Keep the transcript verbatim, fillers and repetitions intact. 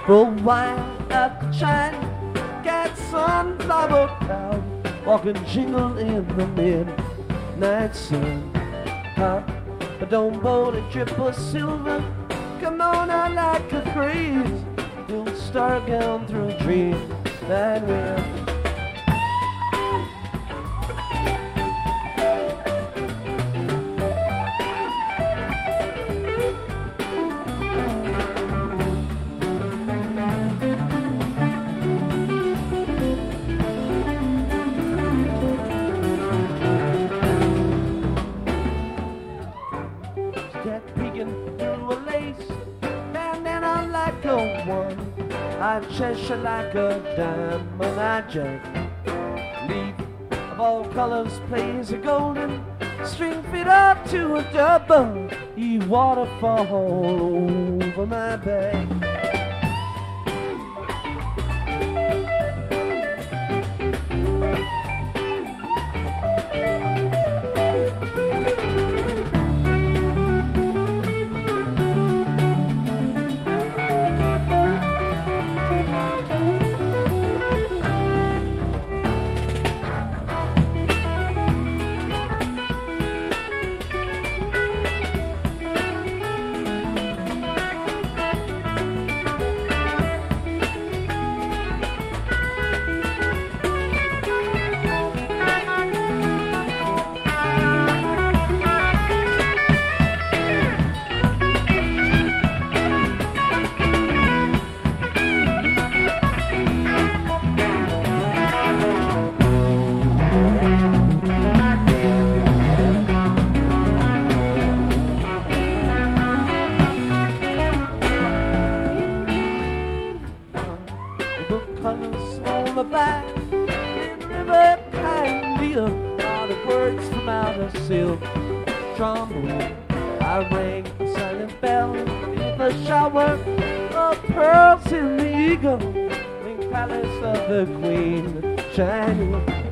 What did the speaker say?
For a while after China, got sunflower cloud, walking jingle in the midnight sun. Huh? But don't bowl a triple silver, come on out like a breeze. You'll start going through a dream that will. I Cheshire like a diamond, I just leaf of all colors plays a golden string fit up to a double. You waterfall over my back. Colors on the back, in river behind me, all the words from outer silk trombone. I rang the silent bell in the shower of pearls in the eagle, in palace of the queen, shining.